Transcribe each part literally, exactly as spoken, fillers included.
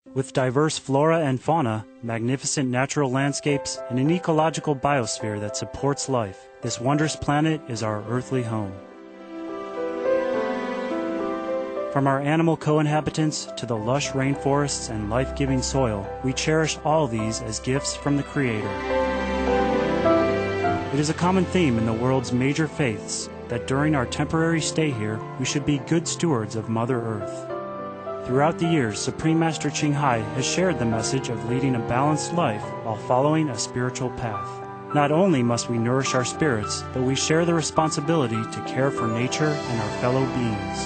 With diverse flora and fauna, magnificent natural landscapes, and an ecological biosphere that supports life, this wondrous planet is our earthly home. From our animal co-inhabitants to the lush rainforests and life-giving soil, we cherish all these as gifts from the Creator. It is a common theme in the world's major faiths that during our temporary stay here, we should be good stewards of Mother Earth. Throughout the years, Supreme Master Ching Hai has shared the message of leading a balanced life while following a spiritual path. Not only must we nourish our spirits, but we share the responsibility to care for nature and our fellow beings.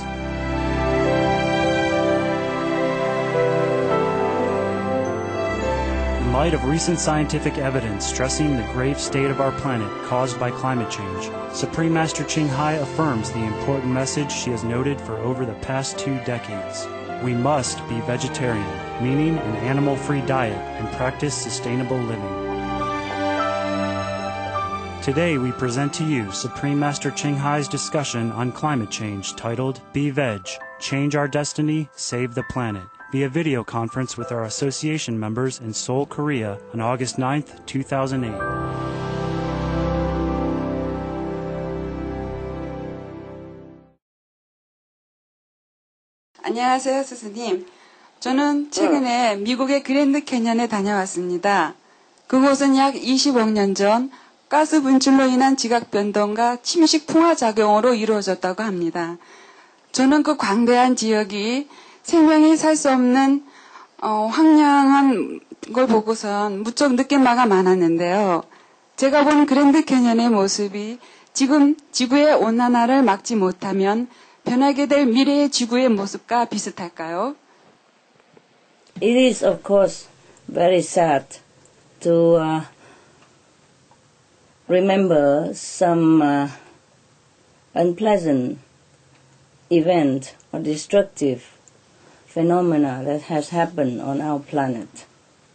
In light of recent scientific evidence stressing the grave state of our planet caused by climate change, Supreme Master Ching Hai affirms the important message she has noted for over the past two decades. We must be vegetarian, meaning an animal-free diet, and practice sustainable living. Today we present to you Supreme Master Ching Hai's discussion on climate change titled Be Veg, Change Our Destiny, Save the Planet, via video conference with our association members in Seoul, Korea on August ninth, two thousand eight. 안녕하세요, 스승님. 저는 최근에 미국의 그랜드 캐년에 다녀왔습니다. 그곳은 약 이십억 년 전 가스 분출로 인한 지각 변동과 침식 풍화 작용으로 이루어졌다고 합니다. 저는 그 광대한 지역이 생명이 살 수 없는 어, 황량한 걸 보고선 무척 느낀 바가 많았는데요. 제가 본 그랜드 캐년의 모습이 지금 지구의 온난화를 막지 못하면 변하게 될 미래의 지구의 모습과 비슷할까요? It is, of course, very sad to uh, remember some uh, unpleasant event or destructive phenomena that has happened on our planet.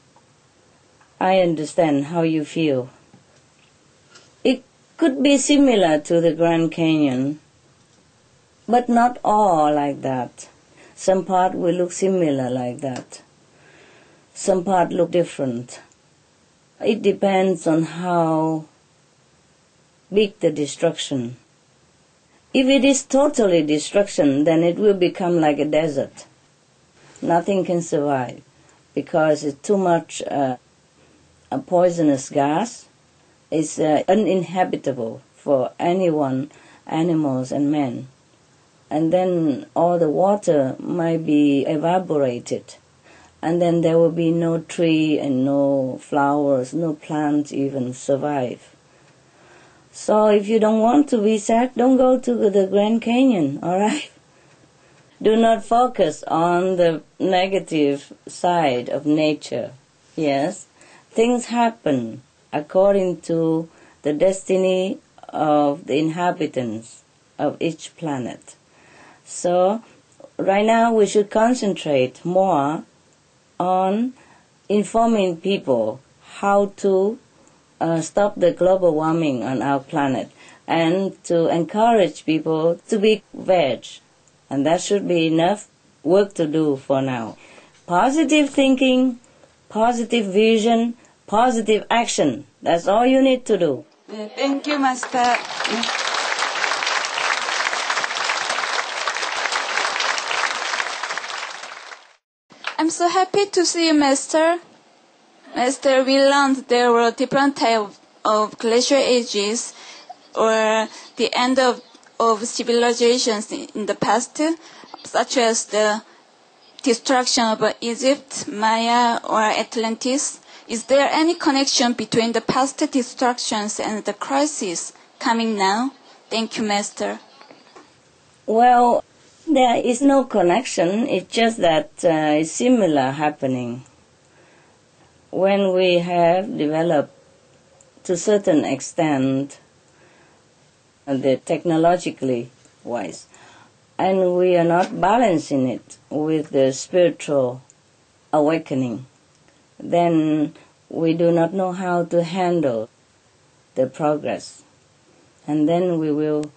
I understand how you feel. It could be similar to the Grand Canyon, but not all like that. Some part will look similar like that. Some part look different. It depends on how big the destruction. If it is totally destruction, then it will become like a desert. Nothing can survive because it's too much uh, a poisonous gas. It's uh, uninhabitable for anyone, animals and men. And then all the water might be evaporated. And then there will be no tree and no flowers, no plants even survive. So if you don't want to be sad, don't go to the Grand Canyon, all right? Do not focus on the negative side of nature, yes? Things happen according to the destiny of the inhabitants of each planet. So right now we should concentrate more on informing people how to uh, stop the global warming on our planet and to encourage people to be veg. And that should be enough work to do for now. Positive thinking, positive vision, positive action. That's all you need to do. 네, thank you, Master. 네. I'm so happy to see you, Master. Master, we learned there were different types of glacial ages or the end of, of civilizations in the past, such as the destruction of Egypt, Maya, or Atlantis. Is there any connection between the past destructions and the crisis coming now? Thank you, Master. Well, there is no connection. It's just that uh, it's similar happening. When we have developed to a certain extent, uh, the technologically wise, and we are not balancing it with the spiritual awakening, then we do not know how to handle the progress. And then we will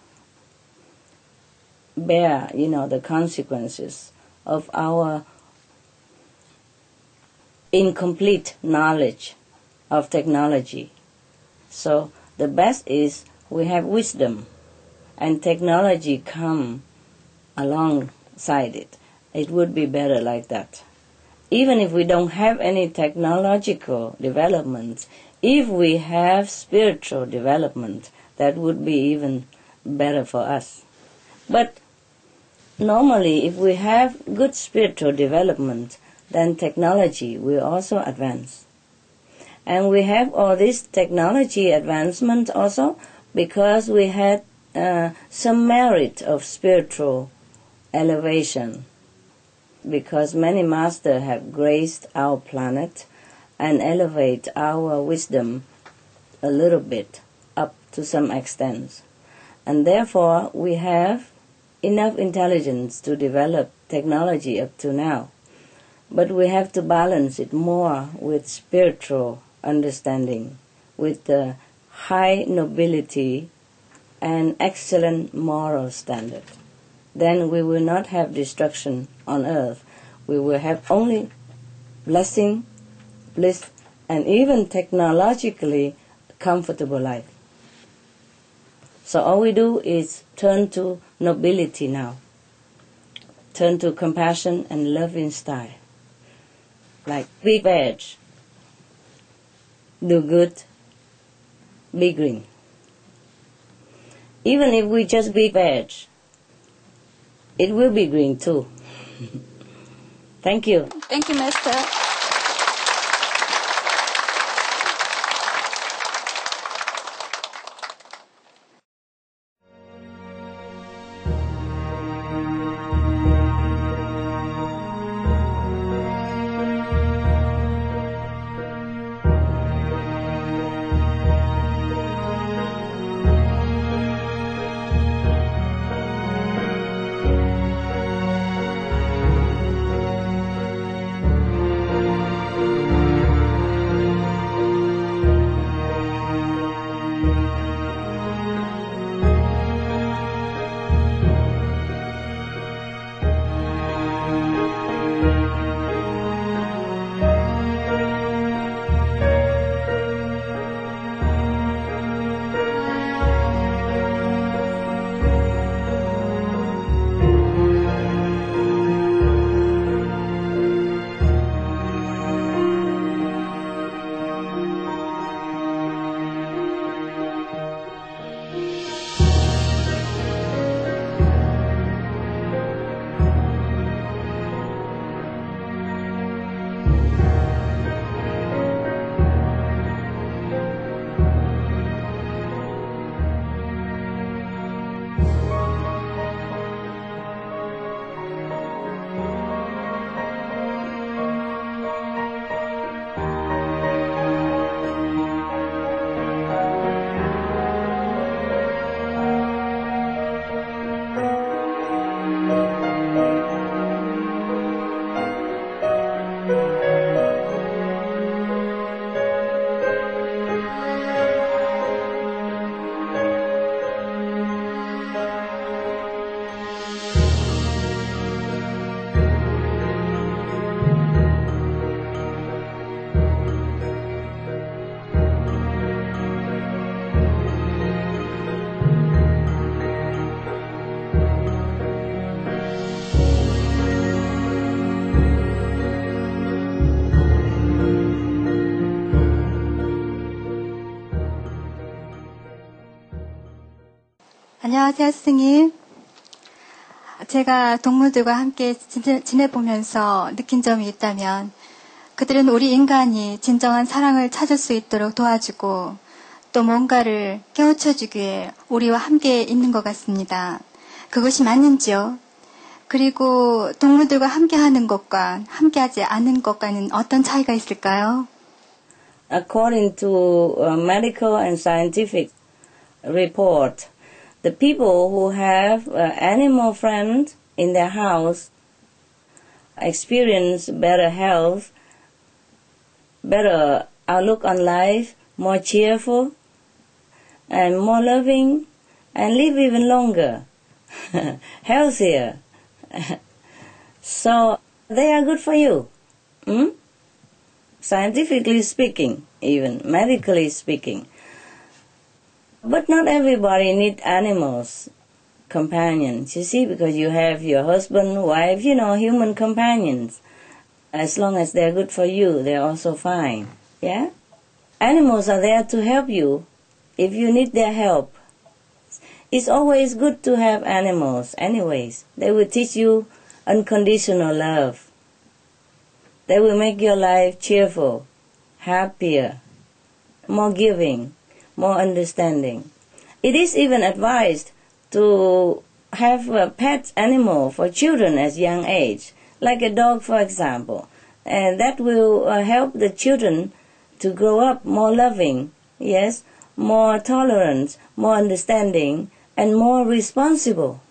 bear, you know, the consequences of our incomplete knowledge of technology. So the best is we have wisdom, and technology come alongside it. It would be better like that. Even if we don't have any technological development, if we have spiritual development, that would be even better for us. But normally, if we have good spiritual development, then technology will also advance. And we have all this technology advancement also because we had uh, some merit of spiritual elevation, because many masters have graced our planet and elevate our wisdom a little bit up to some extent. And therefore we have enough intelligence to develop technology up to now. But we have to balance it more with spiritual understanding, with the high nobility and excellent moral standard. Then we will not have destruction on earth. We will have only blessing, bliss, and even technologically comfortable life. So all we do is turn to nobility now. Turn to compassion and love in style. Like be veg, do good, be green. Even if we just be veg, it will be green too. Thank you. Thank you, Master. 안녕하세요, 스승님. 제가 동물들과 함께 지내보면서 느낀 점이 있다면 그들은 우리 인간이 진정한 사랑을 찾을 수 있도록 도와주고 또 뭔가를 깨우쳐주기 위해 우리와 함께 있는 것 같습니다. 그것이 맞는지요? 그리고 동물들과 함께하는 것과 함께하지 않는 것과는 어떤 차이가 있을까요? According to a medical and scientific report, the people who have uh, animal friends in their house experience better health, better outlook on life, more cheerful, and more loving, and live even longer, healthier. So they are good for you. Hmm? scientifically speaking, even medically speaking. But not everybody needs animals, companions, you see, because you have your husband, wife, you know, human companions. As long as they're good for you, they're also fine, yeah? Animals are there to help you if you need their help. It's always good to have animals anyways. They will teach you unconditional love. They will make your life cheerful, happier, more giving, more understanding. It is even advised to have a pet animal for children at young age, like a dog, for example. And that will uh, help the children to grow up more loving, yes, more tolerant, more understanding, and more responsible.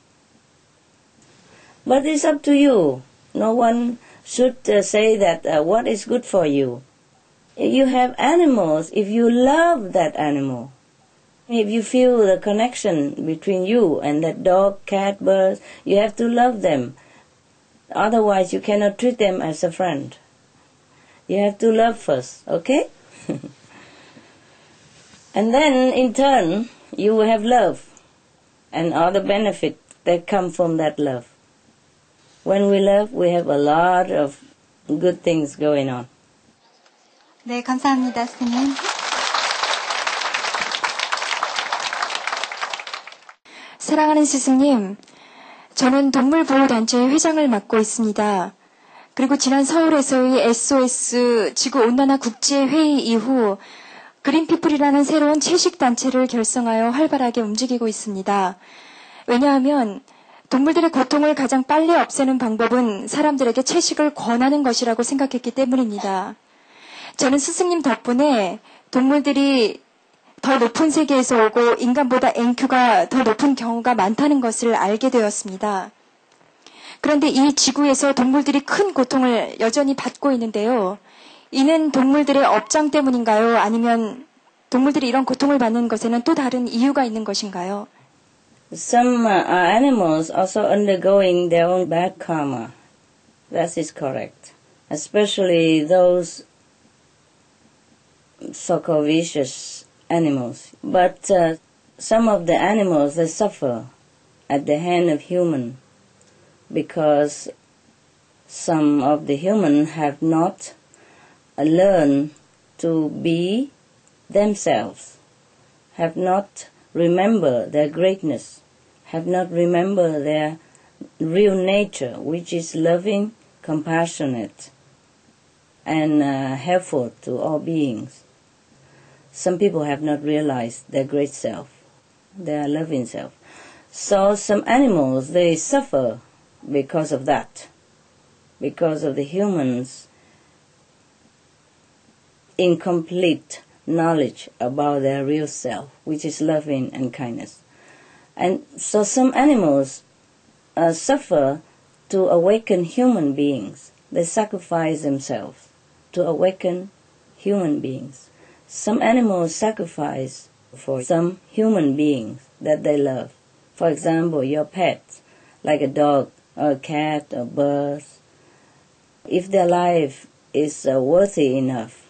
But it's up to you. No one should uh, say that uh, what is good for you. If you have animals, if you love that animal, if you feel the connection between you and that dog, cat, bird, you have to love them. Otherwise, you cannot treat them as a friend. You have to love first, okay? And then, in turn, you will have love and all the benefits that come from that love. When we love, we have a lot of good things going on. 네, 감사합니다, 스님. 사랑하는 스승님, 저는 동물보호단체의 회장을 맡고 있습니다. 그리고 지난 서울에서의 에스오에스 지구온난화 국제회의 이후 그린피플이라는 새로운 채식단체를 결성하여 활발하게 움직이고 있습니다. 왜냐하면 동물들의 고통을 가장 빨리 없애는 방법은 사람들에게 채식을 권하는 것이라고 생각했기 때문입니다. 저는 스승님 덕분에 동물들이 더 높은 세계에서 오고 인간보다 엠큐가 더 높은 경우가 많다는 것을 알게 되었습니다. 그런데 이 지구에서 동물들이 큰 고통을 여전히 받고 있는데요. 이는 동물들의 업장 때문인가요? 아니면 동물들이 이런 고통을 받는 것에는 또 다른 이유가 있는 것인가요? Some uh, animals also undergoing their own bad karma. That is correct. Especially those so-called vicious animals. But uh, some of the animals, they suffer at the hand of human because some of the human have not uh, learned to be themselves, have not remembered their greatness, have not remembered their real nature, which is loving, compassionate, and uh, helpful to all beings. Some people have not realized their great self, their loving self. So some animals, they suffer because of that, because of the humans' incomplete knowledge about their real self, which is loving and kindness. And so some animals uh, suffer to awaken human beings. They sacrifice themselves to awaken human beings. Some animals sacrifice for some human beings that they love. For example, your pets, like a dog, or a cat, or birds. If their life is uh, worthy enough,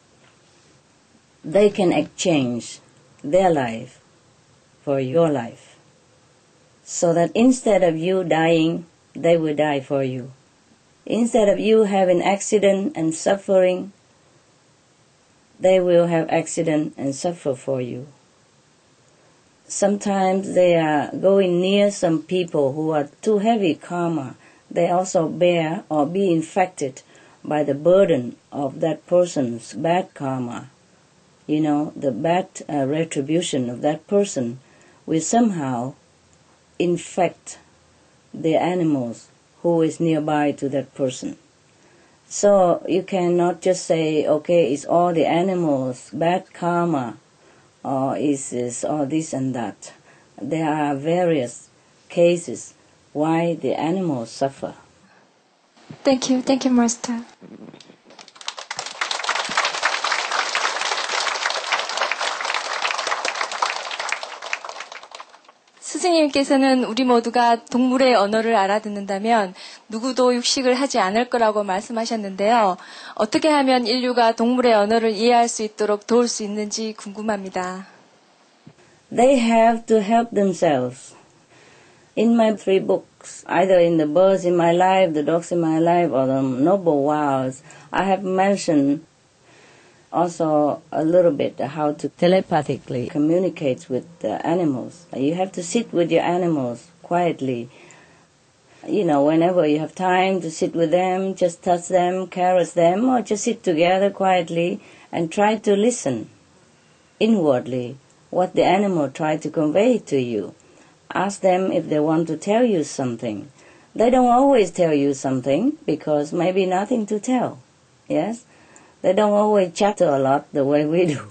they can exchange their life for your life. So that instead of you dying, they will die for you. Instead of you having accident and suffering, they will have accident and suffer for you. Sometimes they are going near some people who are too heavy karma. They also bear or be infected by the burden of that person's bad karma. You know, the bad uh, retribution of that person will somehow infect the animals who is nearby to that person. So you cannot just say, okay, it's all the animals, bad karma, or is is all this and that. There are various cases why the animals suffer. Thank you. Thank you, Master. 스승님께서는 우리 모두가 동물의 언어를 알아듣는다면 누구도 육식을 하지 않을 거라고 말씀하셨는데요. 어떻게 하면 인류가 동물의 언어를 이해할 수 있도록 도울 수 있는지 궁금합니다. They have to help themselves. In my three books, either in The Birds in My Life, The Dogs in My Life, or The Noble Vows, I have mentioned also a little bit how to telepathically communicate with the animals. You have to sit with your animals quietly. You know, whenever you have time to sit with them, just touch them, caress them, or just sit together quietly and try to listen inwardly what the animal tried to convey to you. Ask them if they want to tell you something. They don't always tell you something because maybe nothing to tell. Yes? They don't always chatter a lot the way we do.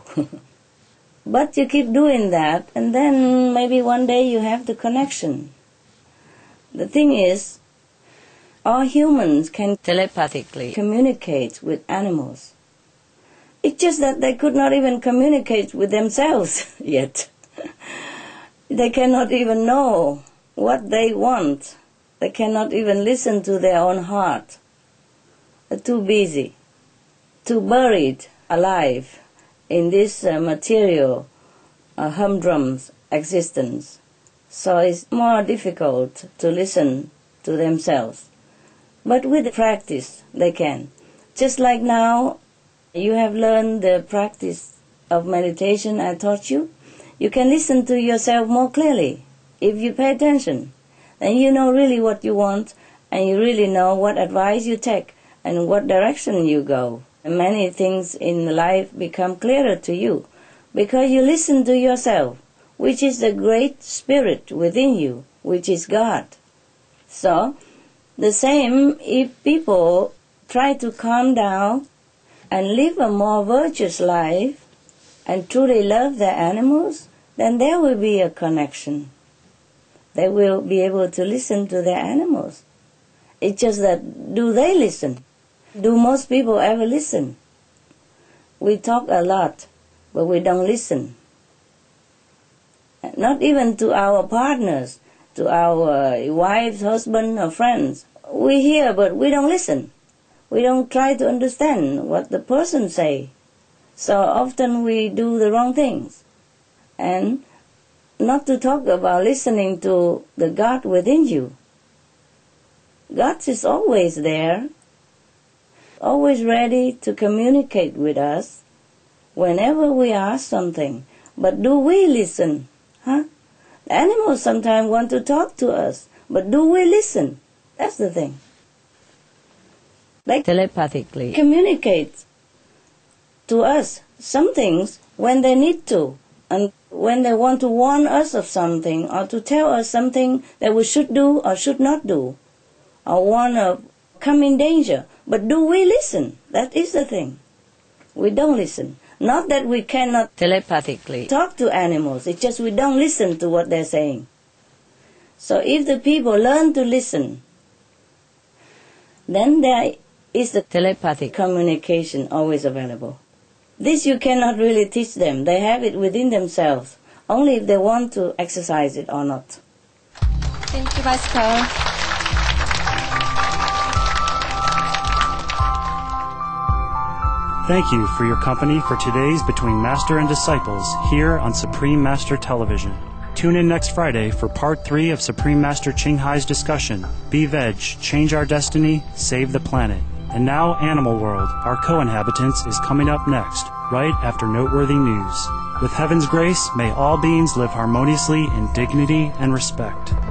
But you keep doing that, and then maybe one day you have the connection. The thing is, all humans can telepathically communicate with animals. It's just that they could not even communicate with themselves yet. They cannot even know what they want. They cannot even listen to their own heart. They're too busy, too buried alive in this uh, material, uh, humdrum existence. So it's more difficult to listen to themselves. But with practice, they can. Just like now, you have learned the practice of meditation I taught you. You can listen to yourself more clearly if you pay attention. Then you know really what you want, and you really know what advice you take and what direction you go. And many things in life become clearer to you because you listen to yourself, which is the great spirit within you, which is God. So, the same if people try to calm down and live a more virtuous life and truly love their animals, then there will be a connection. They will be able to listen to their animals. It's just that, do they listen? Do most people ever listen? We talk a lot, but we don't listen. Not even to our partners, to our wives, husband, or friends. We hear, but we don't listen. We don't try to understand what the person say. So often we do the wrong things. And not to talk about listening to the God within you. God is always there, always ready to communicate with us whenever we ask something. But do we listen? Huh? The animals sometimes want to talk to us, but do we listen? That's the thing. They telepathically communicate to us some things when they need to, and when they want to warn us of something or to tell us something that we should do or should not do, or warn of coming danger. But do we listen? That is the thing. We don't listen. Not that we cannot telepathically talk to animals, it's just we don't listen to what they're saying. So if the people learn to listen, then there is the telepathic communication always available. This you cannot really teach them. They have it within themselves, only if they want to exercise it or not. Thank you, Master. Thank you for your company for today's Between Master and Disciples here on Supreme Master Television. Tune in next Friday for part three of Supreme Master Ching Hai's discussion, Be Veg, Change Our Destiny, Save the Planet. And now Animal World, Our Co-Inhabitants, is coming up next, right after noteworthy news. With heaven's grace, may all beings live harmoniously in dignity and respect.